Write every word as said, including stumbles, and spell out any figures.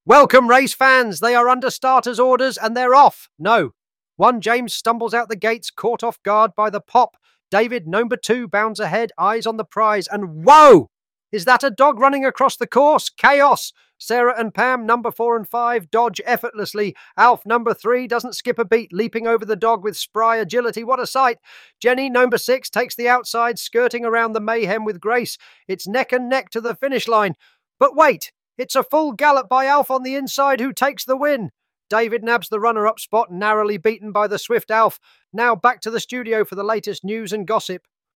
Welcome, race fans. They are under starters' orders and they're off. No. One James stumbles out the gates, caught off guard by the pop. David, number two, bounds ahead, eyes on the prize, and whoa! Is that a dog running across the course? Chaos! Sarah and Pam, number four and five, dodge effortlessly. Alf, number three, doesn't skip a beat, leaping over the dog with spry agility. What a sight! Jenny, number six, takes the outside, skirting around the mayhem with grace. It's neck and neck to the finish line. But wait! It's a full gallop by Alf on the inside, who takes the win. David nabs the runner-up spot, narrowly beaten by the swift Alf. Now back to the studio for the latest news and gossip.